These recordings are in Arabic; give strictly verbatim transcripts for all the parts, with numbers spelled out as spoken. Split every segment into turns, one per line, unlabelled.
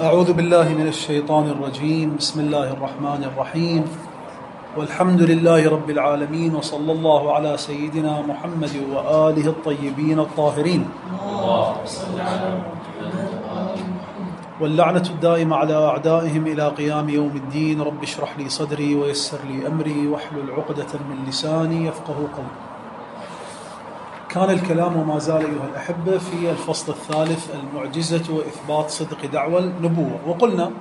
أعوذ بالله من الشيطان الرجيم. بسم الله الرحمن الرحيم، والحمد لله رب العالمين، وصلى الله على سيدنا محمد وآله الطيبين الطاهرين، واللعنة الدائمة على أعدائهم إلى قيام يوم الدين. رب اشرح لي صدري ويسر لي أمري واحلل عقدة من لساني يفقه قولي. كان الكلام وما زال أيها الأحبة في الفصل الثالث، المعجزة وإثبات صدق دعوى النبوة. وقلنا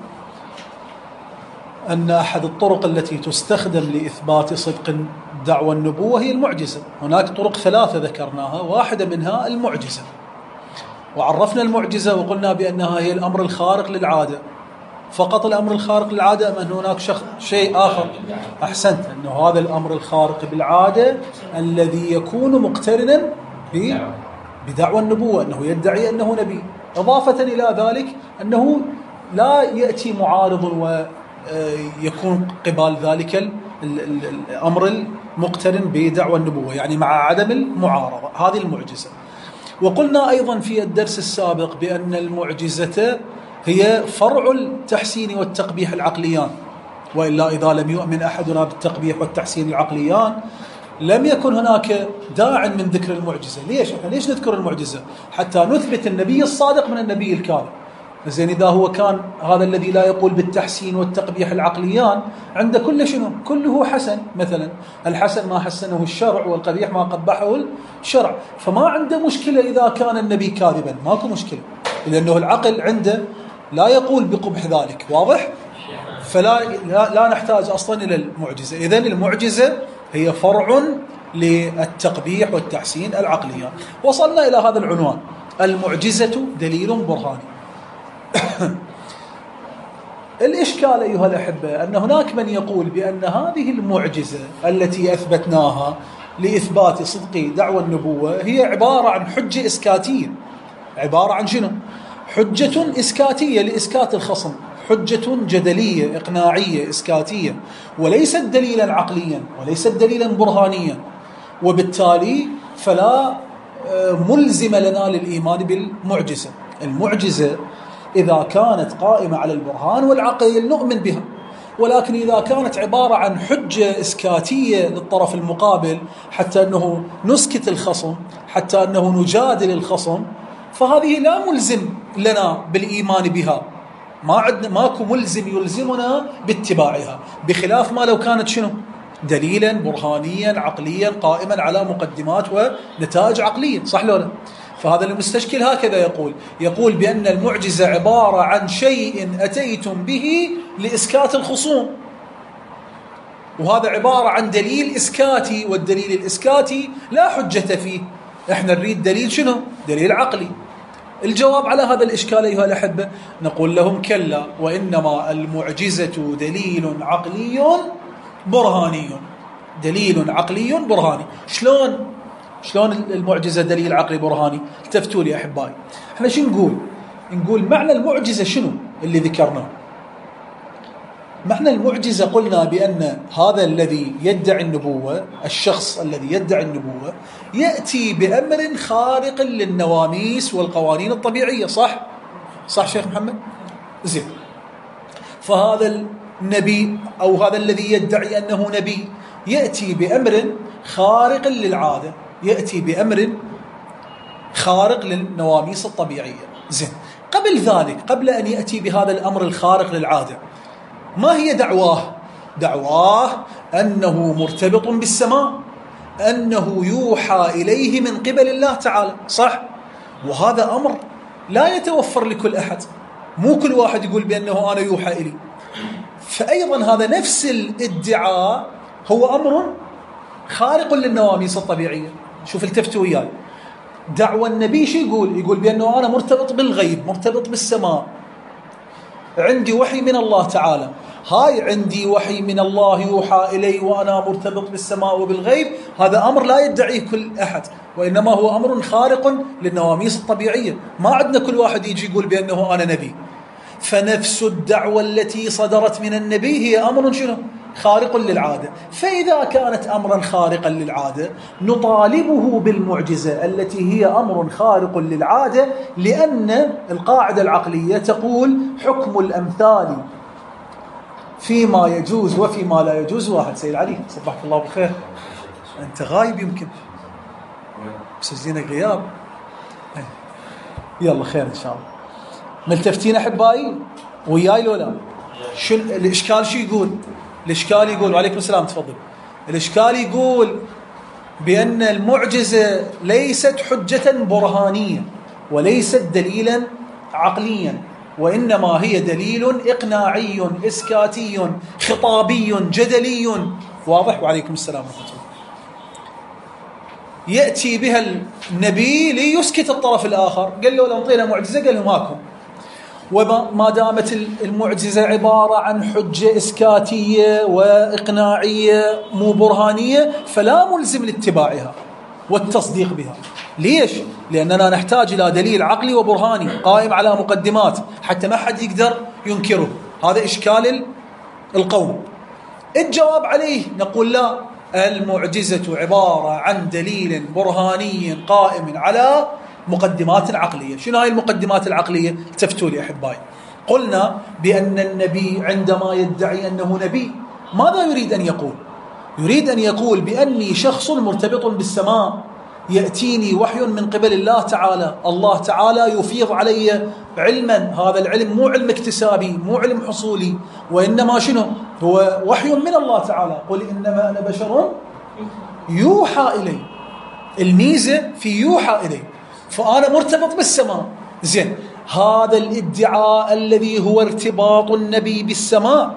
أن أحد الطرق التي تستخدم لإثبات صدق دعوى النبوة هي المعجزة. هناك طرق ثلاثة ذكرناها، واحدة منها المعجزة، وعرفنا المعجزة وقلنا بأنها هي الأمر الخارق للعادة. فقط الأمر الخارق للعادة أم أن هناك شخص شيء آخر؟ أحسنت، أنه هذا الأمر الخارق بالعادة الذي يكون مقترنا بدعوى النبوة، أنه يدعي أنه نبي. إضافة إلى ذلك أنه لا يأتي معارض ويكون قبال ذلك الأمر المقترن بدعوى النبوة، يعني مع عدم المعارضة. هذه المعجزة. وقلنا أيضا في الدرس السابق بأن المعجزة هي فرع التحسين والتقبيح العقليان، وإلا إذا لم يؤمن أحدنا بالتقبيح والتحسين العقليان لم يكن هناك داع من ذكر المعجزة. ليش؟ احنا ليش نذكر المعجزة؟ حتى نثبت النبي الصادق من النبي الكاذب. زين، إذا هو كان هذا الذي لا يقول بالتحسين والتقبيح العقليان عنده كل شنو؟ كله حسن. مثلا الحسن ما حسنه الشرع، والقبيح ما قبحه الشرع، فما عنده مشكلة إذا كان النبي كاذبا، ماكو مشكلة، لأنه العقل عنده لا يقول بقبح ذلك. واضح؟ فلا لا, لا نحتاج أصلا إلى المعجزة. إذن المعجزة هي فرع للتقبيح والتحسين العقليان. وصلنا إلى هذا العنوان: المعجزة دليل برهاني. الإشكال أيها الأحبة أن هناك من يقول بأن هذه المعجزة التي أثبتناها لإثبات صدق دعوى النبوة هي عبارة عن حجة إسكاتية. عبارة عن شنو؟ حجة إسكاتية لإسكات الخصم، حجة جدلية إقناعية إسكاتية، وليست دليلا عقليا وليست دليلا برهانيا، وبالتالي فلا ملزم لنا للإيمان بالمعجزة. المعجزة إذا كانت قائمة على البرهان والعقل نؤمن بها، ولكن إذا كانت عبارة عن حجة إسكاتية للطرف المقابل حتى أنه نسكت الخصم، حتى أنه نجادل الخصم، فهذه لا ملزم لنا بالإيمان بها. ما عندنا ماكو ملزم يلزمنا باتباعها، بخلاف ما لو كانت شنو؟ دليلا برهانيا عقليا قائما على مقدمات ونتائج عقلية. صح لو لا؟ فهذا المستشكل هكذا يقول يقول بأن المعجزة عبارة عن شيء أتيتم به لإسكات الخصوم، وهذا عبارة عن دليل إسكاتي، والدليل الإسكاتي لا حجة فيه. احنا نريد دليل شنو؟ دليل عقلي. الجواب على هذا الإشكال أيها الأحبة نقول لهم: كلا، وإنما المعجزة دليل عقلي برهاني. دليل عقلي برهاني. شلون؟ شلون المعجزة دليل عقلي برهاني؟ التفتوا لي أحبائي. احنا شو نقول؟ نقول معنى المعجزة شنو اللي ذكرناه؟ معنى المعجزة قلنا بأن هذا الذي يدعي النبوة، الشخص الذي يدعي النبوة، يأتي بأمر خارق للنواميس والقوانين الطبيعية. صح؟ صح شيخ محمد؟ زين. فهذا النبي أو هذا الذي يدعي أنه نبي يأتي بأمر خارق للعادة، يأتي بأمر خارق للنواميس الطبيعية. زين. قبل ذلك، قبل أن يأتي بهذا الأمر الخارق للعادة، ما هي دعواه؟ دعواه أنه مرتبط بالسماء، أنه يوحى إليه من قبل الله تعالى. صح؟ وهذا أمر لا يتوفر لكل أحد، مو كل واحد يقول بأنه أنا يوحى إلي. فأيضا هذا نفس الادعاء هو أمر خارق للنواميس الطبيعية. شوف التفتوا وياي. دعوى النبي شو يقول؟ يقول بأنه أنا مرتبط بالغيب، مرتبط بالسماء، عندي وحي من الله تعالى. هاي عندي وحي من الله يوحى إلي وأنا مرتبط بالسماء وبالغيب، هذا أمر لا يدعيه كل أحد، وإنما هو أمر خارق للنواميس الطبيعية. ما عندنا كل واحد يجي يقول بأنه أنا نبي. فنفس الدعوة التي صدرت من النبي هي أمر شنو؟ خارق للعادة. فإذا كانت أمرا خارقا للعادة نطالبه بالمعجزة التي هي أمر خارق للعادة، لأن القاعدة العقلية تقول حكم الأمثال فيما يجوز وفيما لا يجوز واحد. سيد علي صبحك الله بالخير، أنت غايب يمكن مسجلينك غياب. يلا خير إن شاء الله. ملتفتين أحبائي وياي لو لا؟ شو الإشكال؟ شو يقول الإشكال؟ يقول وعليكم السلام تفضل. الإشكال يقول بأن المعجزة ليست حجة برهانية وليست دليلا عقليا، وإنما هي دليل إقناعي إسكاتي خطابي جدلي. واضح؟ وعليكم السلام ورحمة الله. يأتي بها النبي ليسكت الطرف الآخر. قال له لو انطينا معجزة، قال لهم هاكم. وما دامت المعجزة عبارة عن حجة إسكاتية وإقناعية مو برهانية، فلا ملزم لاتباعها والتصديق بها. ليش؟ لأننا نحتاج إلى دليل عقلي وبرهاني قائم على مقدمات حتى ما حد يقدر ينكره. هذا إشكال القوم. الجواب عليه نقول لا، المعجزة عبارة عن دليل برهاني قائم على مقدمات عقلية. شنو هاي المقدمات العقلية؟ التفتوا لي أحبائي. قلنا بأن النبي عندما يدعي أنه نبي ماذا يريد أن يقول؟ يريد أن يقول بأني شخص مرتبط بالسماء، يأتيني وحي من قبل الله تعالى، الله تعالى يفيض علي علما، هذا العلم مو علم اكتسابي مو علم حصولي، وإنما شنو؟ هو وحي من الله تعالى. قل إنما أنا بشر يوحى إلي. الميزة في يوحى إلي، فأنا مرتبط بالسماء. زين، هذا الادعاء الذي هو ارتباط النبي بالسماء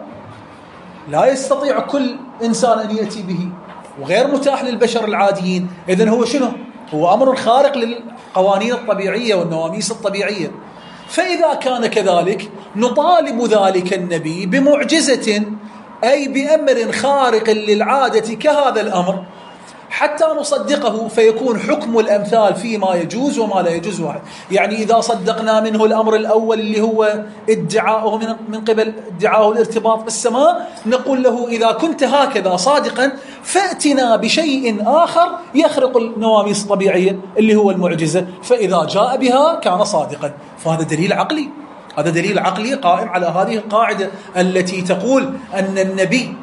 لا يستطيع كل إنسان أن يأتي به، وغير متاح للبشر العاديين. إذن هو شنو؟ هو أمر خارق للقوانين الطبيعية والنواميس الطبيعية. فإذا كان كذلك نطالب ذلك النبي بمعجزة، أي بأمر خارق للعادة كهذا الأمر، حتى نصدقه فيكون حكم الأمثال فيما يجوز وما لا يجوز واحد. يعني إذا صدقنا منه الأمر الأول اللي هو ادعاؤه من, من قبل ادعاؤه الارتباط بالسماء، نقول له إذا كنت هكذا صادقا فأتنا بشيء آخر يخرق النواميس الطبيعية اللي هو المعجزة، فإذا جاء بها كان صادقا. فهذا دليل عقلي، هذا دليل عقلي قائم على هذه القاعدة التي تقول أن النبي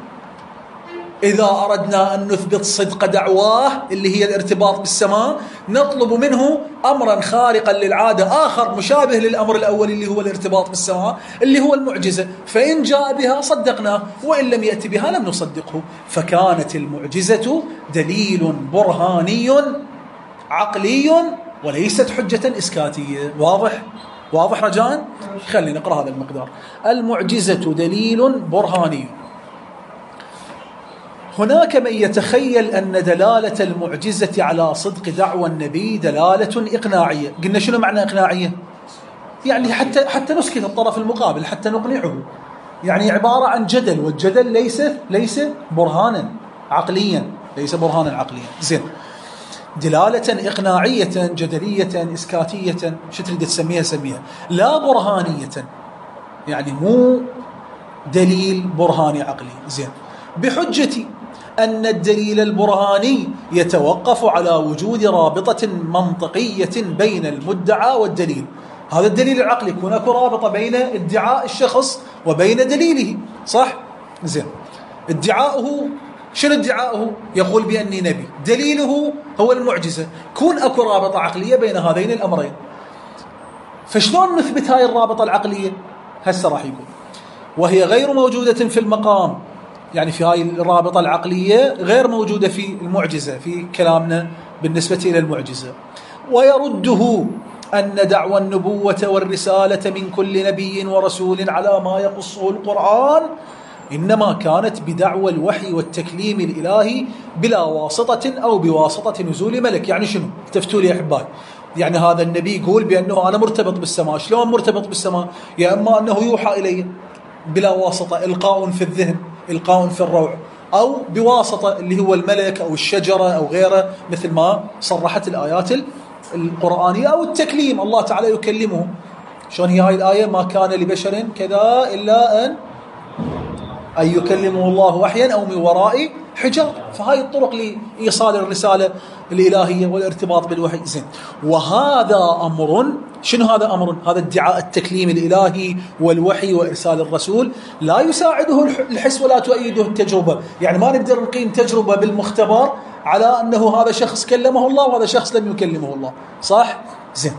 إذا أردنا أن نثبت صدق دعواه اللي هي الارتباط بالسماء نطلب منه أمرا خارقا للعادة آخر مشابه للأمر الأول اللي هو الارتباط بالسماء اللي هو المعجزة، فإن جاء بها صدقناه وإن لم يأتي بها لم نصدقه. فكانت المعجزة دليل برهاني عقلي وليست حجة إسكاتية. واضح؟ واضح رجاء؟ خلينا نقرأ هذا المقدار. المعجزة دليل برهاني. هناك من يتخيل أن دلالة المعجزة على صدق دعوى النبي دلالة إقناعية. قلنا شنو معنى إقناعية؟ يعني حتى حتى نسكت الطرف المقابل، حتى نقنعه. يعني عبارة عن جدل، والجدل ليس ليس برهانا عقليا، ليس برهانا عقليا. زين، دلالة إقناعية جدلية إسكاتية، شو تريد تسميها سميها، لا برهانية، يعني مو دليل برهاني عقلي. زين، بحجة أن الدليل البرهاني يتوقف على وجود رابطة منطقية بين المدعى والدليل. هذا الدليل العقلي يكون اكو رابطة بين ادعاء الشخص وبين دليله، صح؟ زين، ادعاؤه شنو ادعاؤه؟ يقول بأني نبي، دليله هو المعجزة، كون اكو رابطة عقلية بين هذين الأمرين. فشلون نثبت هاي الرابطة العقلية؟ هسه راح يقول وهي غير موجودة في المقام، يعني في هاي الرابطة العقلية غير موجودة في المعجزة في كلامنا بالنسبة إلى المعجزة. ويرده أن دعوى النبوة والرسالة من كل نبي ورسول على ما يقصه القرآن إنما كانت بدعوى الوحي والتكليم الإلهي بلا واسطة أو بواسطة نزول ملك. يعني شنو؟ تفتوا لي أحبائي. يعني هذا النبي يقول بأنه أنا مرتبط بالسماء. شلون مرتبط بالسماء؟ يا أما أنه يوحى إلي بلا واسطة، إلقاء في الذهن، إلقاء في الروع، أو بواسطة اللي هو الملك أو الشجرة أو غيره مثل ما صرحت الآيات القرآنية، أو التكليم، الله تعالى يكلمه. شلون هي هاي الآية؟ ما كان لبشر كذا إلا أن أن يكلمه الله وحيا أو من وراء حجاب. فهاي الطرق لإيصال الرسالة الإلهية والارتباط بالوحي. زين. وهذا أمر، شنو هذا أمر؟ هذا ادعاء التكليم الإلهي والوحي وإرسال الرسول لا يساعده الحس ولا تؤيده التجربة. يعني ما نقدر نقيم تجربة بالمختبر على أنه هذا شخص كلمه الله وهذا شخص لم يكلمه الله. صح؟ زين.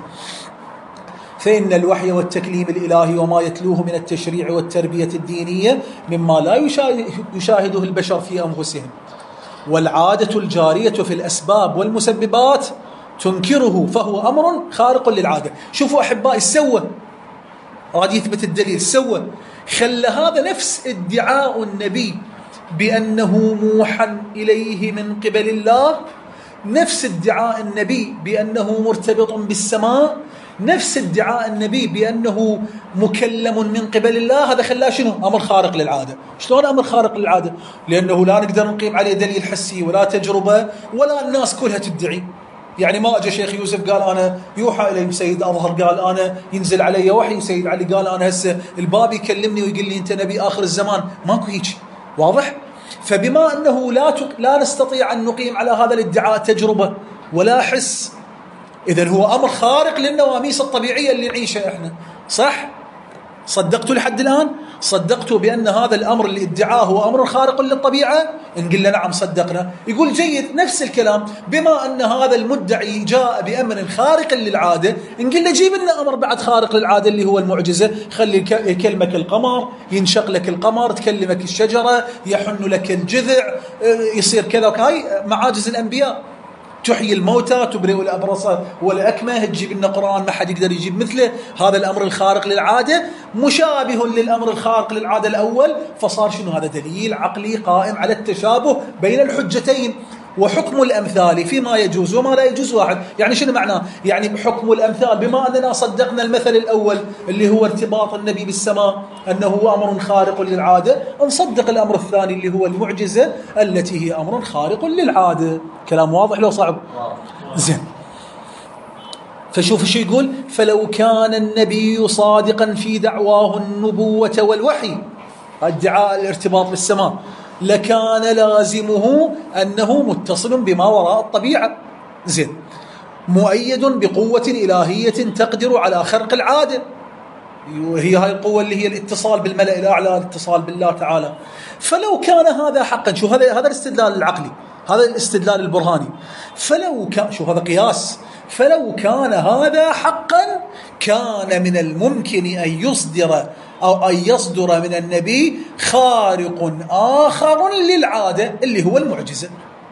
فإن الوحي والتكليم الإلهي وما يتلوه من التشريع والتربية الدينية مما لا يشاهده البشر في أنفسهم، والعادة الجارية في الأسباب والمسببات تنكره، فهو أمر خارق للعادة. شوفوا أحبائي، سوى راد يثبت الدليل، سوى خلى هذا نفس ادعاء النبي بأنه موحى إليه من قبل الله، نفس ادعاء النبي بأنه مرتبط بالسماء، نفس ادعاء النبي بأنه مكلم من قبل الله، هذا خلاه شنو؟ أمر خارق للعادة. شلون أمر خارق للعادة؟ لأنه لا نقدر نقيم عليه دليل حسي ولا تجربة ولا الناس كلها تدعي. يعني ما أجى شيخ يوسف قال أنا يوحى إلي سيد أظهر، قال أنا ينزل علي وحي، سيد علي قال أنا هسه الباب يكلمني ويقول لي أنت نبي آخر الزمان. ماكو هيك. واضح؟ فبما أنه لا لا نستطيع أن نقيم على هذا الادعاء تجربة ولا حس، إذن هو أمر خارق للنواميس الطبيعية اللي نعيشها إحنا. صح؟ صدقتوا لحد الآن؟ صدقتوا بأن هذا الأمر اللي ادعاه هو أمر خارق للطبيعة؟ نقول له نعم صدقنا. يقول جيد، نفس الكلام، بما أن هذا المدعي جاء بأمر خارق للعادة، نقول له جيب لنا أمر بعد خارق للعادة اللي هو المعجزة. خلي يكلمك القمر، ينشق لك القمر، تكلمك الشجرة، يحن لك الجذع، يصير كذا وكذا. هاي معاجز الأنبياء. تحيي الموتى، تبرئ الأبرص والأكمه، تجيب لنا قرآن ما حد يقدر يجيب مثله. هذا الأمر الخارق للعادة مشابه للأمر الخارق للعادة الأول، فصار شنو؟ هذا دليل عقلي قائم على التشابه بين الحجتين. وحكم الأمثال فيما يجوز وما لا يجوز واحد. يعني شنو معناه؟ يعني بحكم الأمثال، بما أننا صدقنا المثل الأول اللي هو ارتباط النبي بالسماء أنه هو أمر خارق للعادة، نصدق الأمر الثاني اللي هو المعجزة التي هي أمر خارق للعادة. كلام واضح لو صعب؟ زين. فشوف شو يقول: فلو كان النبي صادقا في دعواه النبوة والوحي، ادعاء الارتباط بالسماء، لكان لازمه أنه متصل بما وراء الطبيعة. زين. مؤيد بقوة إلهية تقدر على خرق العادة، وهي هاي القوة اللي هي الاتصال بالملأ الأعلى، الاتصال بالله تعالى. فلو كان هذا حقا، شو هذا هذا الاستدلال العقلي، هذا الاستدلال البرهاني. فلو كان، شو هذا قياس، فلو كان هذا حقا كان من الممكن أن يصدر أو أن يصدر من النبي خارق آخر للعادة اللي هو المعجزة.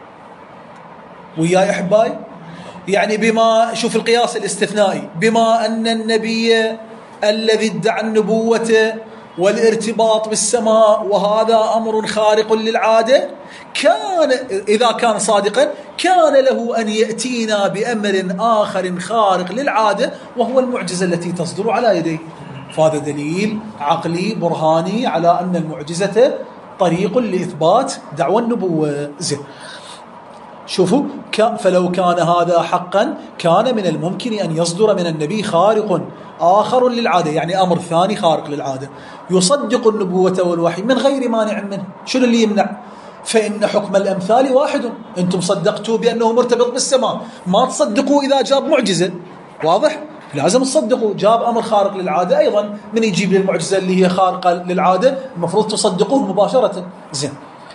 وياي أحبائي؟ يعني بما، شوف القياس الاستثنائي، بما أن النبي الذي ادعى النبوة والارتباط بالسماء وهذا أمر خارق للعادة، كان إذا كان صادقا كان له أن يأتينا بأمر آخر خارق للعادة وهو المعجزة التي تصدر على يديه. فهذا دليل عقلي برهاني على أن المعجزة طريق لإثبات دعوى النبوة. زين. شوفوا، فلو كان هذا حقا كان من الممكن أن يصدر من النبي خارق آخر للعادة، يعني أمر ثاني خارق للعادة يصدق النبوة والوحي من غير مانع منه. شنو اللي يمنع؟ فإن حكم الأمثال واحد. أنتم صدقتوا بأنه مرتبط بالسماء، ما تصدقوا إذا جاب معجزة. واضح؟ لازم تصدقوا جاب أمر خارق للعادة أيضا، من يجيب للمعجزة اللي هي خارقة للعادة المفروض تصدقوه مباشرة. زين.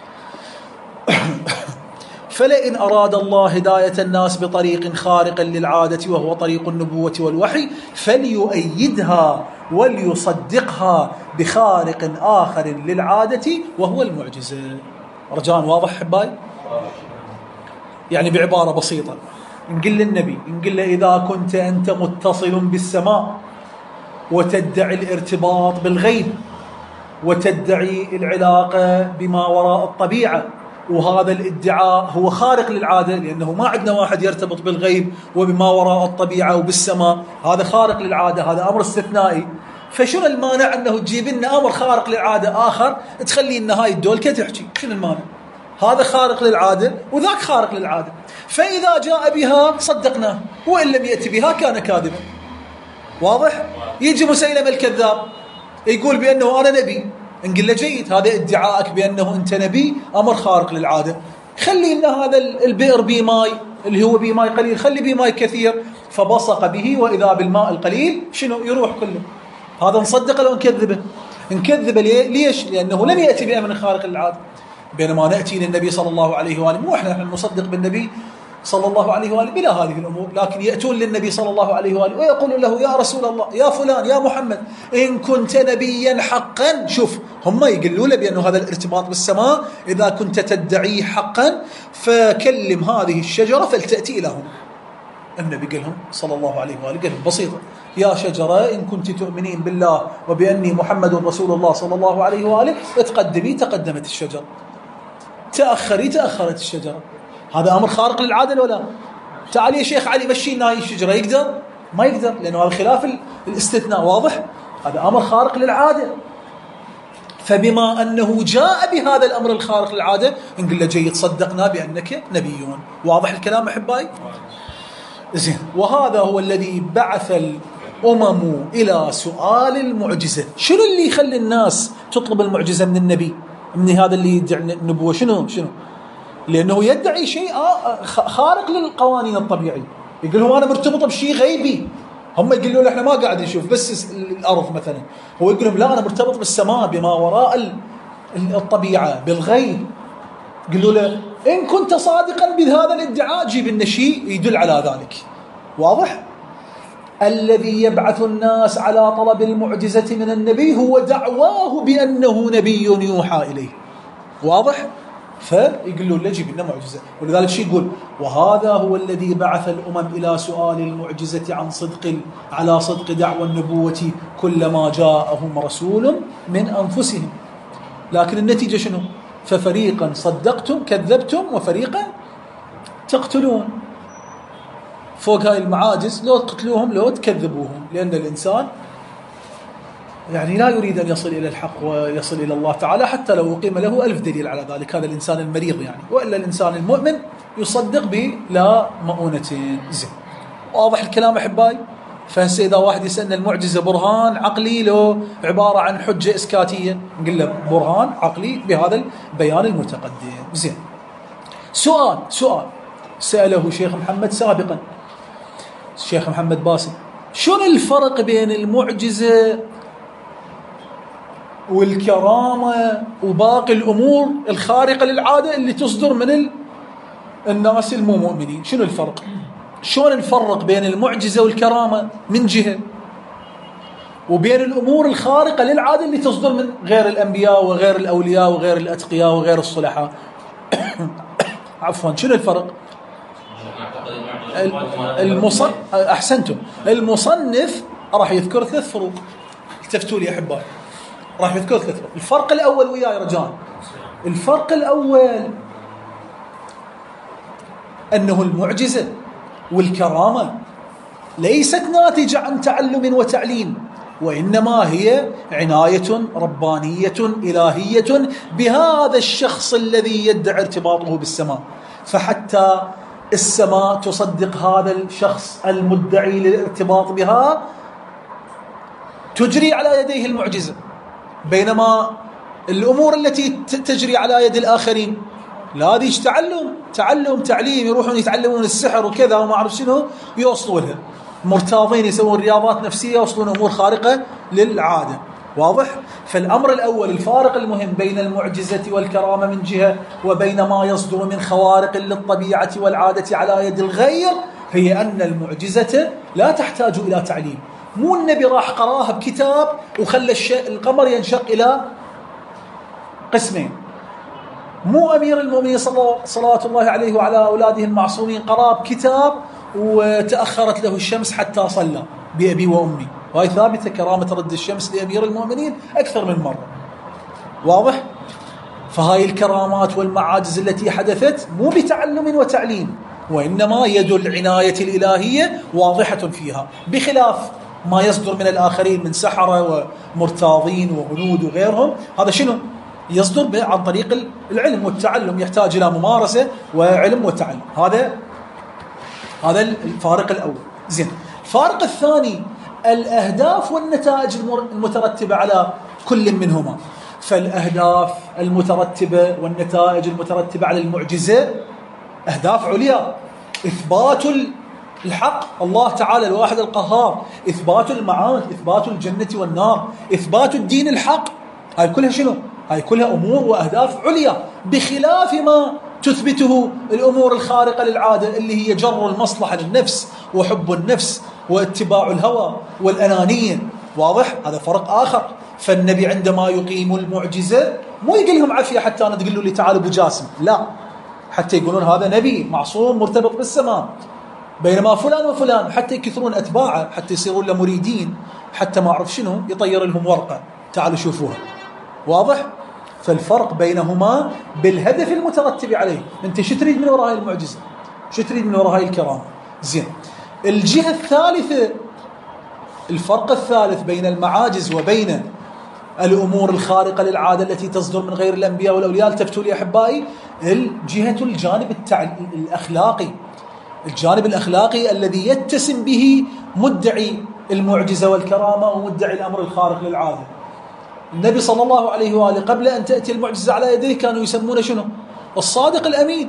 فلئن أراد الله هداية الناس بطريق خارق للعادة وهو طريق النبوة والوحي فليؤيدها وليصدقها بخارق آخر للعادة وهو المعجزة. رجاء واضح حباي؟ يعني بعبارة بسيطة نقول للنبي، نقول له إذا كنت أنت متصل بالسماء وتدعي الارتباط بالغيب وتدعي العلاقة بما وراء الطبيعة، وهذا الادعاء هو خارق للعادة لأنه ما عندنا واحد يرتبط بالغيب وبما وراء الطبيعة وبالسماء، هذا خارق للعادة، هذا أمر استثنائي. فشنو المانع أنه تجيب لنا أمر خارق للعادة آخر تخلي لنا هاي الدولكة تحكي؟ شنو المانع؟ هذا خارق للعادة وذاك خارق للعادة، فإذا جاء بها صدقناه وإن لم يأتي بها كان كاذبا. واضح؟ يجي مسيلمة الكذاب يقول بأنه أنا نبي، نقول له جيد، هذا ادعائك بأنه أنت نبي أمر خارق للعادة، خلي إن هذا البئر بيه ماء اللي هو بيه ماء قليل، خلي بيه ماء كثير، فبصق به وإذا بالماء القليل شنو يروح كله. هذا نصدقه لو نكذبه؟ نكذبه ليش؟ لأنه لم يأتي بأمر خارق للعادة. بينما نأتي للنبي صلى الله عليه وآله، مو إحنا نصدق بالنبي صلى الله عليه وآله بلا هذه الأمور، لكن يأتون للنبي صلى الله عليه وآله ويقولون له يا رسول الله، يا فلان، يا محمد، إن كنت نبيا حقا. شوف، هم يقولوا له بأنه هذا الارتباط بالسماء إذا كنت تدعيه حقا فكلم هذه الشجرة فلتأتي إلى هنا. النبي قال لهم صلى الله عليه وآله، قال لهم بسيطة، يا شجرة إن كنت تؤمنين بالله وبأني محمد رسول الله صلى الله عليه وآله تقدمي، تقدمت الشجرة، تأخري، تأخرت الشجرة. هذا أمر خارق للعادة ولا؟ تعال يا شيخ علي مشينا هاي الشجرة، يقدر؟ ما يقدر، لأنه هذا خلاف الاستثناء، واضح؟ هذا أمر خارق للعادة. فبما أنه جاء بهذا الأمر الخارق للعادة نقول له جيد، صدقنا بأنك نبيون. واضح الكلام أحبائي؟ زين. وهذا هو الذي بعث الأمم إلى سؤال المعجزة. شنو اللي يخلي الناس تطلب المعجزة من النبي، من هذا اللي يدعي النبوة؟ شنو شنو لأنه يدعي شيء خارق للقوانين الطبيعية، يقول لهم أنا مرتبط بشيء غيبي. هم يقولوا له إحنا ما قاعد نشوف بس الأرض مثلا، هو يقول لهم لا، أنا مرتبط بالسماء، بما وراء الطبيعة، بالغيب. يقولوا له إن كنت صادقا بهذا الادعاء جيب لنا شيء يدل على ذلك. واضح؟ الذي يبعث الناس على طلب المعجزة من النبي هو دعواه بأنه نبي يوحى إليه. واضح؟ فيقولون له جيب لنا معجزة. ولذلك شيء يقول وهذا هو الذي بعث الأمم إلى سؤال المعجزة عن صدق على صدق دعوى النبوة كلما جاءهم رسول من أنفسهم. لكن النتيجة شنو؟ ففريقا صدقتم كذبتم وفريقا تقتلون. فوق هاي المعاجز لو تقتلوهم لو تكذبوهم، لأن الإنسان يعني لا يريد أن يصل إلى الحق ويصل إلى الله تعالى حتى لو أقيم له ألف دليل على ذلك. هذا الإنسان المريض يعني. وإلا الإنسان المؤمن يصدق بلا مؤونتين. زين. واضح الكلام أحبائي؟ فهسه إذا واحد يسألنا المعجزة برهان عقلي لو عبارة عن حجة إسكاتية، نقول له برهان عقلي بهذا البيان المتقدم. زين. سؤال سؤال سأله شيخ محمد سابقا، الشيخ محمد باسل، شنو الفرق بين المعجزة والكرامة وباقي الأمور الخارقة للعادة اللي تصدر من الناس المو مؤمنين؟ شنو الفرق؟ شلون نفرق بين المعجزة والكرامة من جهة، وبين الأمور الخارقة للعادة اللي تصدر من غير الأنبياء وغير الأولياء وغير الأتقياء وغير الصلحاء؟ عفوا، شنو الفرق؟ المصنف أحسنتم، المصنف راح يذكر ثلاث فروق. التفتوا لي أحبائي، راح يذكر ثلاث فروق. الفرق الأول وياي رجال، الفرق الأول أنه المعجزة والكرامة ليست ناتجة عن تعلم وتعليم، وإنما هي عناية ربانية إلهية بهذا الشخص الذي يدعي ارتباطه بالسماء، فحتى السماء تصدق هذا الشخص المدعي للارتباط بها تجري على يديه المعجزة، بينما الأمور التي تجري على يد الآخرين لا، هذه تعلم تعلم تعليم، يروحون يتعلمون السحر وكذا وما أعرف شنو يوصلوا لها، مرتاضين يسوون رياضات نفسية يوصلون أمور خارقة للعادة. واضح؟ فالأمر الأول الفارق المهم بين المعجزة والكرامة من جهة وبين ما يصدر من خوارق للطبيعة والعادة على يد الغير هي أن المعجزة لا تحتاج إلى تعليم. مو النبي راح قراها بكتاب وخلى القمر ينشق إلى قسمين، مو أمير المؤمنين صلوات الله عليه وعلى أولاده المعصومين قرأ بكتاب وتأخرت له الشمس حتى صلى بأبي وأمي، وهي ثابتة كرامة رد الشمس لأمير المؤمنين أكثر من مرة. واضح؟ فهاي الكرامات والمعاجز التي حدثت مو بتعلم وتعليم، وإنما يد العناية الإلهية واضحة فيها، بخلاف ما يصدر من الآخرين من سحرة ومرتاضين وهنود وغيرهم. هذا شنو؟ يصدر عن طريق العلم والتعلم، يحتاج إلى ممارسة وعلم وتعلم. هذا هذا الفارق الأول. زين. الفارق الثاني الأهداف والنتائج المترتبة على كل منهما. فالأهداف المترتبة والنتائج المترتبة على المعجزة أهداف عليا، إثبات الحق الله تعالى الواحد القهار، إثبات المعاد، إثبات الجنة والنار، إثبات الدين الحق. هاي كلها شنو؟ هاي كلها أمور وأهداف عليا، بخلاف ما تثبته الأمور الخارقة للعادة اللي هي جر المصلحة للنفس وحب النفس واتباع الهوى والأنانية. واضح؟ هذا فرق آخر. فالنبي عندما يقيم المعجزة مو يقول لهم عافية حتى أنا تقول لي تعال أبو جاسم، لا، حتى يقولون هذا نبي معصوم مرتبط بالسماء، بينما فلان وفلان حتى يكثرون أتباعه، حتى يصيرون له مريدين، حتى ما أعرف شنو يطير لهم ورقة تعالوا شوفوها. واضح؟ فالفرق بينهما بالهدف المترتب عليه. أنت شو تريد من وراء المعجزة؟ شو تريد من وراء الكرامة؟ زين. الجهة الثالثة، الفرق الثالث بين المعاجز وبين الأمور الخارقة للعادة التي تصدر من غير الأنبياء والأولياء، التفتوا لي أحبائي، الجهة الجانب التعل... الأخلاقي، الجانب الأخلاقي الذي يتسم به مدعي المعجزة والكرامة ومدعي الأمر الخارق للعادة. النبي صلى الله عليه وآله قبل أن تأتي المعجزة على يديه كانوا يسمونه شنو؟ الصادق الأمين.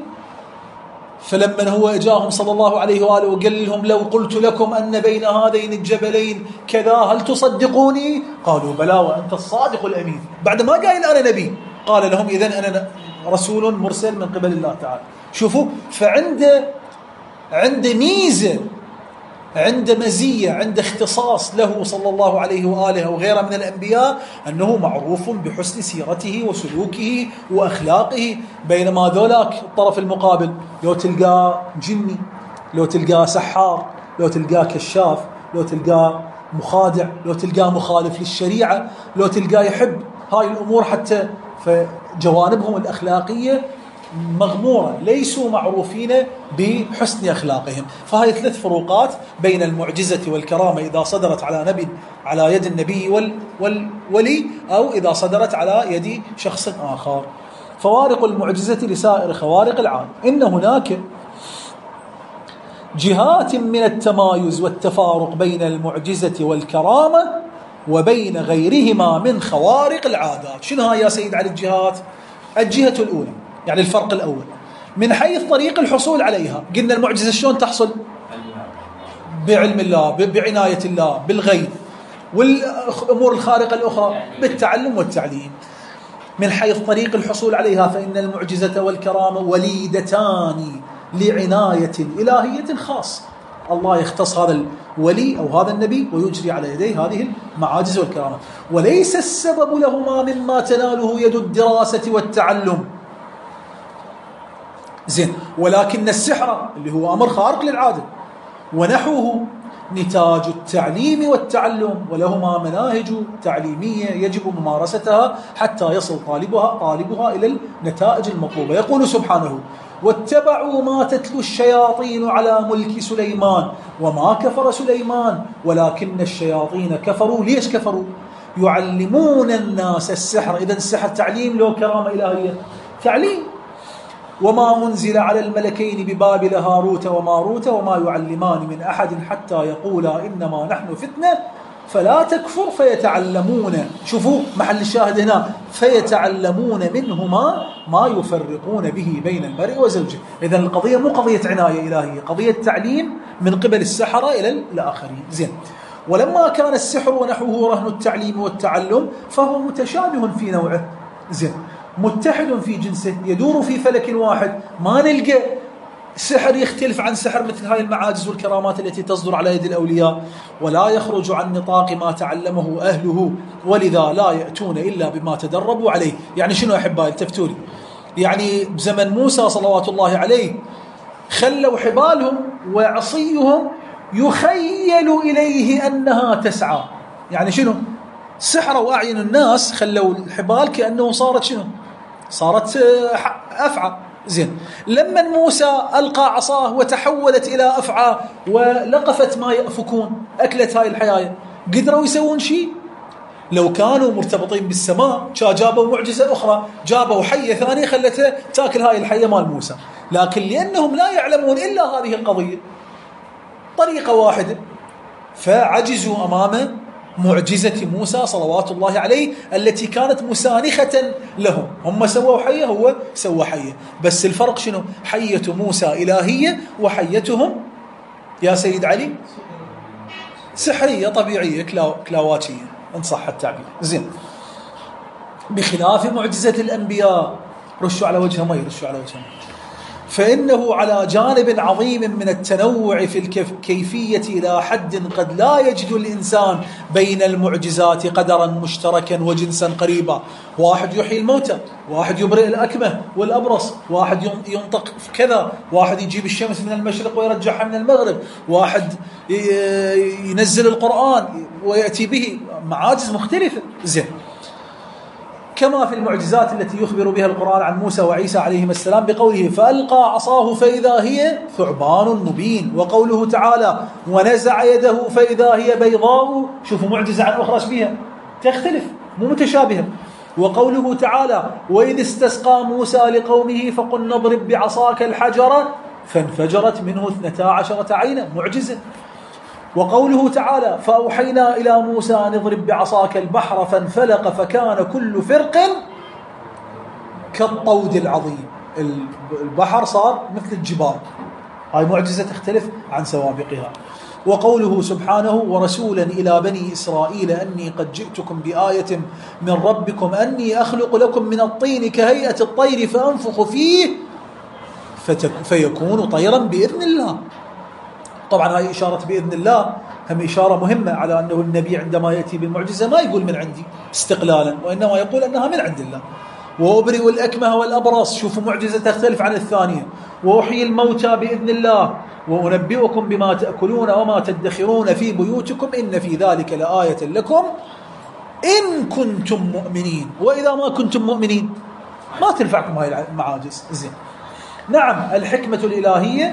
فلما هو إجاهم صلى الله عليه وآله وقال لهم لو قلت لكم أن بين هذين الجبلين كذا هل تصدقوني؟ قالوا بلى وأنت الصادق الأمين. بعد ما قال أنا نبي قال لهم إذن أنا رسول مرسل من قبل الله تعالى. شوفوا، فعنده عنده ميزة، عنده مزية، عنده اختصاص له صلى الله عليه وآله وغيره من الأنبياء أنه معروف بحسن سيرته وسلوكه وأخلاقه. بينما ذولاك الطرف المقابل لو تلقاه جني، لو تلقاه سحار، لو تلقاه كشاف، لو تلقاه مخادع، لو تلقاه مخالف للشريعة، لو تلقاه يحب هاي الأمور، حتى فجوانبهم الأخلاقية مغمورة، ليسوا معروفين بحسن أخلاقهم. فهي ثلاث فروقات بين المعجزة والكرامة إذا صدرت على نبي على يد النبي والولي، أو إذا صدرت على يد شخص آخر. فوارق المعجزة لسائر خوارق العادة: إن هناك جهات من التمايز والتفارق بين المعجزة والكرامة وبين غيرهما من خوارق العادات. شنو هاي يا سيد علي الجهات؟ الجهة الأولى يعني الفرق الأول من حيث طريق الحصول عليها. قلنا المعجزة شلون تحصل؟ بعلم الله، بعناية الله، بالغيب، والأمور الخارقة الأخرى بالتعلم والتعليم. من حيث طريق الحصول عليها فإن المعجزة والكرامة وليدتان لعناية إلهية خاصة. الله يختص هذا الولي أو هذا النبي ويجري على يديه هذه المعاجز والكرامة، وليس السبب لهما مما تناله يد الدراسة والتعلم. زين، ولكن السحر اللي هو أمر خارق للعادة ونحوه نتاج التعليم والتعلم، ولهما مناهج تعليمية يجب ممارستها حتى يصل طالبها طالبها إلى النتائج المطلوبة. يقول سبحانه: واتبعوا ما تتلو الشياطين على ملك سليمان وما كفر سليمان ولكن الشياطين كفروا. ليش كفروا؟ يعلمون الناس السحر. إذن السحر تعليم لو كرامة إلهية؟ تعليم. وما أنزل على الملكين ببابل هاروت وماروت وما يعلمان من أحد حتى يقولا إنما نحن فتنة فلا تكفر فيتعلمون. شوفوا محل الشاهد هنا: فيتعلمون منهما ما يفرقون به بين المرء وزوجه. إذن القضية مو قضية عناية إلهية، قضية تعليم من قبل السحرة إلى الآخرين. زين، ولما كان السحر ونحوه رهن التعليم والتعلم فهو متشابه في نوعه، زين، متحد في جنسه، يدور في فلك واحد. ما نلقى سحر يختلف عن سحر مثل هاي المعاجز والكرامات التي تصدر على يد الأولياء، ولا يخرج عن نطاق ما تعلمه أهله، ولذا لا يأتون إلا بما تدربوا عليه. يعني شنو أحبائي التفتوا لي؟ يعني بزمن موسى صلوات الله عليه خلوا حبالهم وعصيهم يخيل إليه أنها تسعى. يعني شنو؟ سحروا أعين الناس، خلوا الحبال كأنه صارت شنو؟ صارت أفعى. زين، لما موسى ألقى عصاه وتحولت إلى أفعى ولقفت ما يأفكون، أكلت هاي الحياة، قدروا يسوون شيء؟ لو كانوا مرتبطين بالسماء جابوا معجزة أخرى، جابوا حية ثانية خلتها تأكل هاي الحية مال موسى. لكن لأنهم لا يعلمون إلا هذه القضية طريقة واحدة فعجزوا أمام معجزة موسى صلوات الله عليه التي كانت مسانخة لهم. هم سووا حية، هو سوى حية، بس الفرق شنو؟ حية موسى إلهية وحيتهم يا سيد علي سحرية طبيعية كلاواتية إن صح التعبير. زين، بخلاف معجزة الأنبياء. رشوا على وجه مي، رشوا على وجه مي. فإنه على جانب عظيم من التنوع في الكيفية إلى حد قد لا يجد الإنسان بين المعجزات قدرا مشتركا وجنسا قريبا. واحد يحيي الموتى، واحد يبرئ الأكمه والأبرص، واحد ينطق كذا، واحد يجيب الشمس من المشرق ويرجعها من المغرب، واحد ينزل القرآن ويأتي به، معاجز مختلفة. زين، كما في المعجزات التي يخبر بها القرآن عن موسى وعيسى عليهما السلام بقوله فألقى عصاه فإذا هي ثعبان مبين، وقوله تعالى ونزع يده فإذا هي بيضاء. شوفوا معجزة عن أخرى بها تختلف، مو متشابهة. وقوله تعالى وإذ استسقى موسى لقومه فقل نضرب بعصاك الحجر فانفجرت منه اثنتا عشرة عينا، معجزة. وقوله تعالى فأوحينا إلى موسى أن اضرب بعصاك البحر فانفلق فكان كل فرق كالطود العظيم، البحر صار مثل الجبال. هاي معجزة تختلف عن سوابقها. وقوله سبحانه ورسولا إلى بني إسرائيل أني قد جئتكم بآية من ربكم أني أخلق لكم من الطين كهيئة الطير فأنفخ فيه فيكون طيرا بإذن الله. طبعا هاي إشارة بإذن الله هم إشارة مهمة على أنه النبي عندما يأتي بالمعجزة ما يقول من عندي استقلالا، وإنما يقول أنها من عند الله. وأبرئ الأكمه والأبرص، شوفوا معجزة تختلف عن الثانية. وأحيي الموتى بإذن الله، وأنبئكم بما تأكلون وما تدخرون في بيوتكم إن في ذلك لآية لكم إن كنتم مؤمنين. وإذا ما كنتم مؤمنين ما تنفعكم هاي المعاجز. زين، نعم الحكمة الإلهية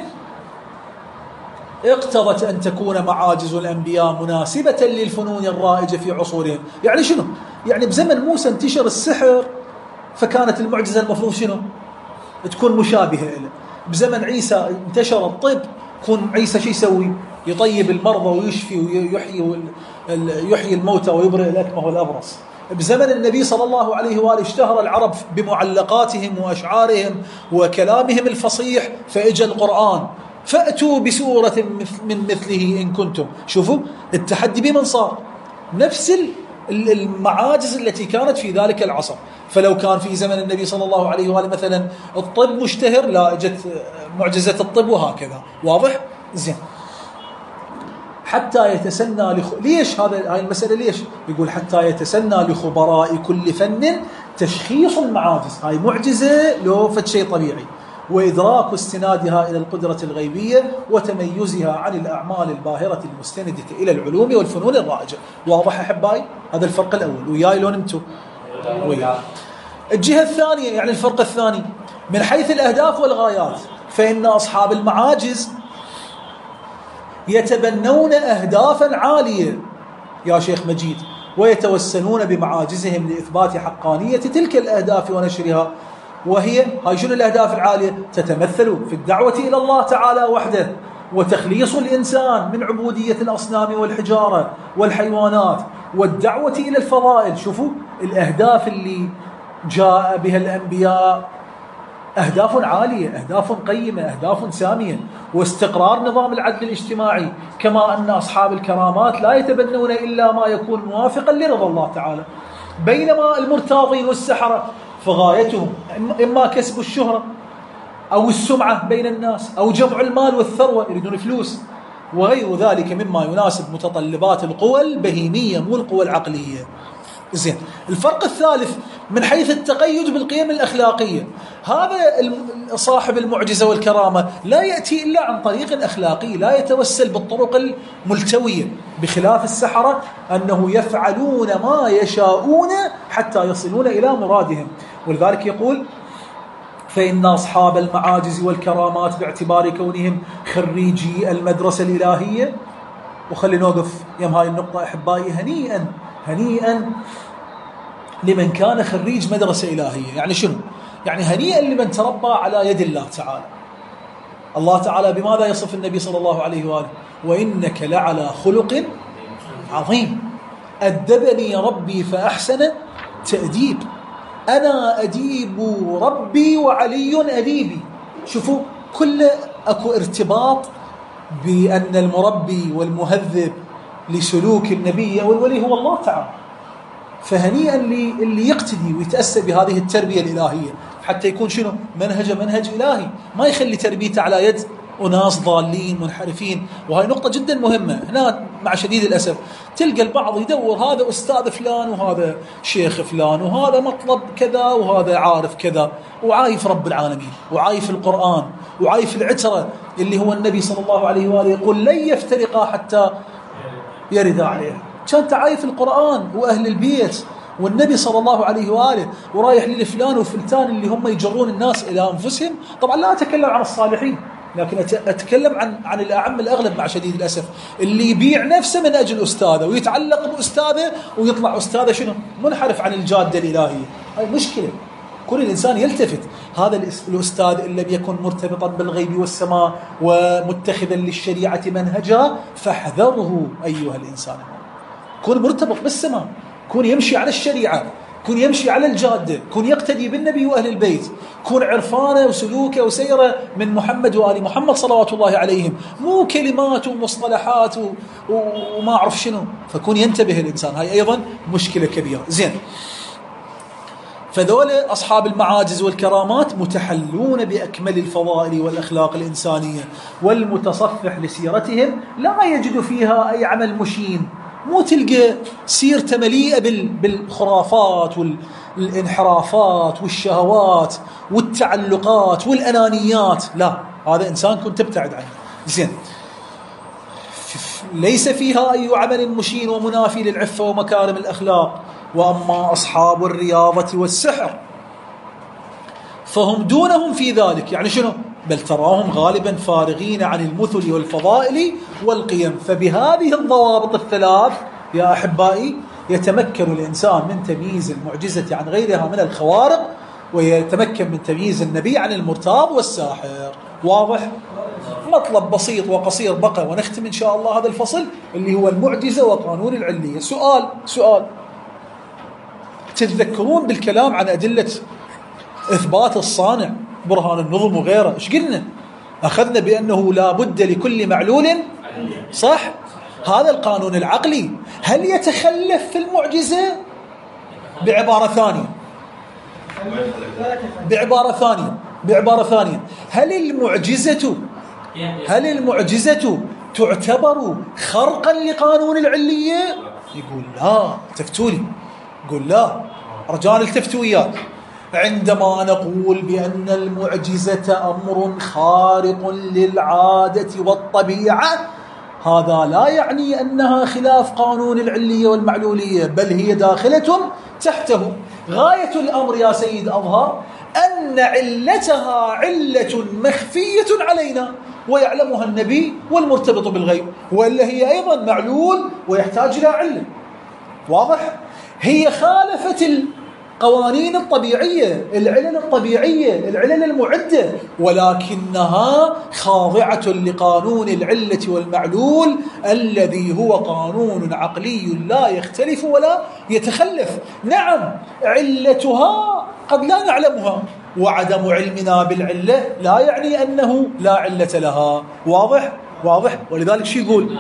اقتضت أن تكون معاجز الأنبياء مناسبة للفنون الرائجة في عصورهم. يعني شنو؟ يعني بزمن موسى انتشر السحر، فكانت المعجزة المفروض شنو؟ تكون مشابهة له. بزمن عيسى انتشر الطب، كون عيسى شو يسوي؟ يطيب المرضى ويشفي ويحيي يحيي الموتى ويبرئ الأكمه والأبرص. بزمن النبي صلى الله عليه وآله اشتهر العرب بمعلقاتهم وأشعارهم وكلامهم الفصيح، فإجا القرآن فأتوا بسورة من مثله إن كنتم. شوفوا التحدي بمن صار؟ نفس المعاجز التي كانت في ذلك العصر. فلو كان في زمن النبي صلى الله عليه وآله مثلا الطب مشتهر، لا اجت معجزة الطب وهكذا. واضح؟ زين، حتى يتسنى لخ... ليش هذا هاي المسألة ليش؟ يقول حتى يتسنى لخبراء كل فن تشخيص المعاجز. هاي معجزة لو فد شيء طبيعي، وإدراك استنادها إلى القدرة الغيبية وتميزها عن الأعمال الباهرة المستندة إلى العلوم والفنون الرائجة. واضح أحبائي؟ هذا الفرق الأول. وياي لو نمتوا وياي. الجهة الثانية يعني الفرق الثاني من حيث الأهداف والغايات، فإن أصحاب المعاجز يتبنون أهدافا عالية يا شيخ مجيد، ويتوسلون بمعاجزهم لإثبات حقانية تلك الأهداف ونشرها. وهي هاي شنو الأهداف العالية؟ تتمثل في الدعوة إلى الله تعالى وحده، وتخليص الإنسان من عبودية الأصنام والحجارة والحيوانات، والدعوة إلى الفضائل. شوفوا الأهداف اللي جاء بها الأنبياء أهداف عالية، أهداف قيمة، أهداف سامية، واستقرار نظام العدل الاجتماعي. كما أن أصحاب الكرامات لا يتبنون إلا ما يكون موافقا لرضا الله تعالى، بينما المرتاضين والسحرة فغايتهم إما كسب الشهرة أو السمعة بين الناس أو جمع المال والثروة، يريدون فلوس وغير ذلك مما يناسب متطلبات القوى البهيمية مو القوى العقلية. زين، الفرق الثالث من حيث التقيد بالقيم الأخلاقية. هذا صاحب المعجزة والكرامة لا يأتي إلا عن طريق أخلاقي، لا يتوسل بالطرق الملتوية، بخلاف السحرة أنه يفعلون ما يشاءون حتى يصلون إلى مرادهم. ولذلك يقول فإن أصحاب المعاجز والكرامات باعتبار كونهم خريجي المدرسة الإلهية. وخلي نوقف يم هاي النقطة أحبائي. هنيئا هنيئا لمن كان خريج مدرسة إلهية. يعني شنو؟ يعني هنيئا لمن تربى على يد الله تعالى. الله تعالى بماذا يصف النبي صلى الله عليه وآله؟ وإنك لعلى خلق عظيم. أدبني ربي فأحسن تأديب، أنا أديب ربي وعلي أديبي. شوفوا كل أكو ارتباط بأن المربي والمهذب لسلوك النبي والولي هو الله تعالى. فهنيئا اللي يقتدي ويتأسى بهذه التربية الإلهية حتى يكون شنو منهج منهج إلهي، ما يخلي تربيته على يد وناس ضالين منحرفين. وهي نقطة جدا مهمة. هنا مع شديد الأسف تلقى البعض يدور هذا أستاذ فلان وهذا شيخ فلان وهذا مطلب كذا وهذا عارف كذا، وعايف رب العالمين وعايف القرآن وعايف العترة اللي هو النبي صلى الله عليه وآله يقول لن يفترقا حتى يرد عليه. كان تعايف القرآن وأهل البيت والنبي صلى الله عليه وآله ورايح للفلان وفلتان اللي هم يجرون الناس إلى أنفسهم. طبعا لا أتكلم عن الصالحين، لكن أتكلم عن عن الأعم الأغلب مع شديد الأسف، اللي يبيع نفسه من أجل أستاذه ويتعلق بأستاذه ويطلع أستاذه شنو منحرف عن الجادة الإلهية. هاي مشكلة. كل الإنسان يلتفت، هذا الأستاذ إن لم يكن مرتبطا بالغيب والسماء ومتخذا للشريعة منهجا فاحذره أيها الإنسان. كون مرتبط بالسماء، كون يمشي على الشريعة، كون يمشي على الجادة، كون يقتدي بالنبي وأهل البيت، كون عرفانه وسلوكه وسيره من محمد وآل محمد صلوات الله عليهم، مو كلمات ومصطلحات وما أعرف شنو. فكون ينتبه الإنسان، هاي أيضا مشكلة كبيرة. زين، فذول أصحاب المعاجز والكرامات متحلون بأكمل الفضائل والأخلاق الإنسانية، والمتصفح لسيرتهم لا يجد فيها أي عمل مشين. مو تلقى سيرته مليئة بالخرافات والانحرافات والشهوات والتعلقات والأنانيات، لا، هذا إنسان كنت تبتعد عنه. زين، ليس فيها أي عمل مشين ومنافي للعفة ومكارم الأخلاق. وأما أصحاب الرياضة والسحر فهم دونهم في ذلك، يعني شنو؟ بل تراهم غالبا فارغين عن المثل والفضائل والقيم. فبهذه الضوابط الثلاث يا أحبائي يتمكن الإنسان من تمييز المعجزة عن غيرها من الخوارق، ويتمكن من تمييز النبي عن المرتاب والساحر. واضح؟ مطلب بسيط وقصير بقى ونختم إن شاء الله هذا الفصل اللي هو المعجزة وقانون العلية. سؤال سؤال تتذكرون بالكلام عن أدلة إثبات الصانع برهان النظم وغيره، إيش قلنا؟ أخذنا بأنه لا بد لكل معلول، صح؟ هذا القانون العقلي. هل يتخلف في المعجزة؟ بعبارة ثانية بعبارة ثانية بعبارة ثانية هل المعجزة هل المعجزة تعتبر خرقا لقانون العلية؟ يقول لا. تفتولي يقول لا. رجال التفتويات عندما نقول بأن المعجزة أمر خارق للعادة والطبيعة، هذا لا يعني أنها خلاف قانون العلية والمعلولية، بل هي داخلة تحته. غاية الأمر يا سيد أظهر أن علتها علة مخفية علينا ويعلمها النبي والمرتبط بالغيب، وإلا هي أيضا معلول ويحتاج إلى علة. واضح؟ هي خالفت القوانين الطبيعية، العلل الطبيعية، العلل المعدة، ولكنها خاضعة لقانون العلة والمعلول الذي هو قانون عقلي لا يختلف ولا يتخلف. نعم، علتها قد لا نعلمها، وعدم علمنا بالعلة لا يعني أنه لا علة لها. واضح؟ واضح. ولذلك شو يقول؟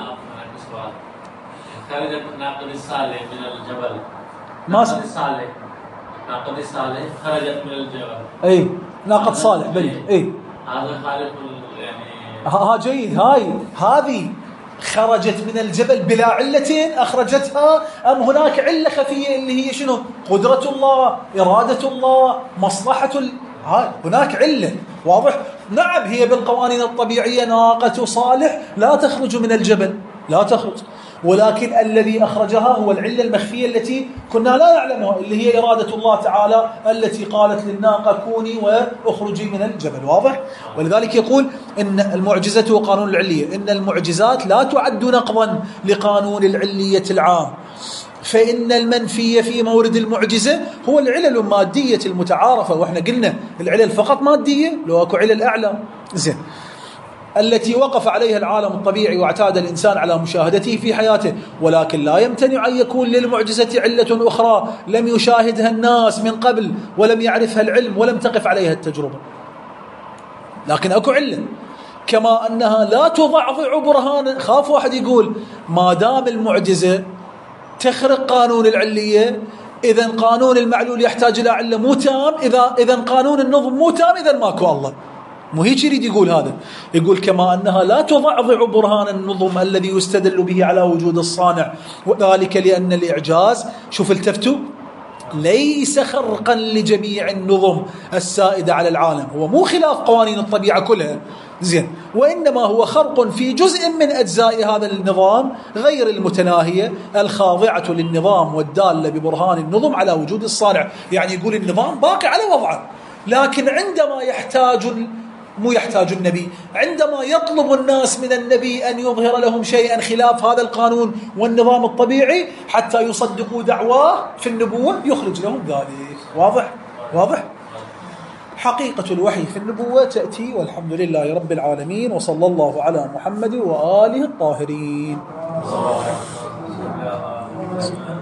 خرج ناقد الصالح من الجبل.
ما
ناقد الصالح ناقد الصالح خرجت من الجبل.
اي ناقد صالح بلي. اي
هذا خالق يعني.
ها جيد. هاي هذه خرجت من الجبل بلا علة أخرجتها، أم هناك علة خفية اللي هي شنو؟ قدرة الله، إرادة الله، مصلحة ال... هاي هناك علة. واضح؟ نعم، هي بالقوانين الطبيعية ناقة صالح لا تخرج من الجبل، لا تخرج، ولكن الذي أخرجها هو العلة المخفية التي كنا لا نعلمها، اللي هي إرادة الله تعالى التي قالت للناقة كوني وأخرجي من الجبل. واضح؟ ولذلك يقول إن المعجزة وقانون العلية، إن المعجزات لا تعد نقضا لقانون العلية العام، فإن المنفي في مورد المعجزة هو العلل المادية المتعارفة، وإحنا قلنا العلل فقط مادية، لو أكو علل أعلى. زين، التي وقف عليها العالم الطبيعي واعتاد الإنسان على مشاهدته في حياته، ولكن لا يمتنع أن يكون للمعجزة علة أخرى لم يشاهدها الناس من قبل ولم يعرفها العلم ولم تقف عليها التجربة. لكن أكو علة، كما أنها لا تضعضع برهانا. خاف واحد يقول ما دام المعجزة تخرق قانون العلية، إذن قانون المعلول يحتاج إلى علة مو تام، إذا إذن قانون النظم مو تام، إذن ماكو الله. مو هيك يريد يقول هذا، يقول كما أنها لا تضعضع برهان النظم الذي يستدل به على وجود الصانع، وذلك لأن الإعجاز، شوف التفتوا، ليس خرقا لجميع النظم السائدة على العالم، هو مو خلاف قوانين الطبيعة كلها، زين، وإنما هو خرق في جزء من أجزاء هذا النظام غير المتناهية الخاضعة للنظام والدالة ببرهان النظم على وجود الصانع. يعني يقول النظام باقي على وضعه، لكن عندما يحتاج مو يحتاج النبي، عندما يطلب الناس من النبي أن يظهر لهم شيئا خلاف هذا القانون والنظام الطبيعي حتى يصدقوا دعواه في النبوة، يخرج لهم ذلك. واضح؟ واضح؟ حقيقة الوحي في النبوة تأتي، والحمد لله رب العالمين، وصلى الله على محمد وآله الطاهرين.